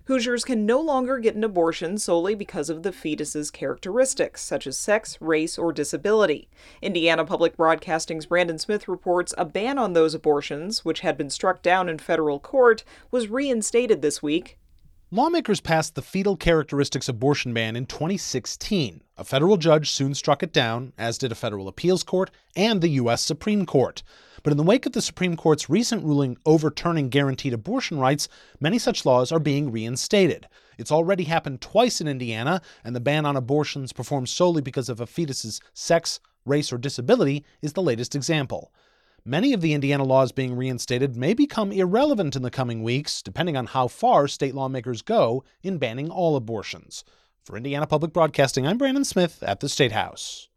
Hoosiers can no longer get an abortion solely because of the fetus's characteristics, such as sex, race, or disability. Indiana Public Broadcasting's Brandon Smith reports a ban on those abortions, which had been struck down in federal court, was reinstated this week. Lawmakers passed the fetal characteristics abortion ban in 2016. A federal judge soon struck it down, as did a federal appeals court and the U.S. Supreme Court. But in the wake of the Supreme Court's recent ruling overturning guaranteed abortion rights, many such laws are being reinstated. It's already happened twice in Indiana, and the ban on abortions performed solely because of a fetus's sex, race, or disability is the latest example. Many of the Indiana laws being reinstated may become irrelevant in the coming weeks, depending on how far state lawmakers go in banning all abortions. For Indiana Public Broadcasting, I'm Brandon Smith at the State House.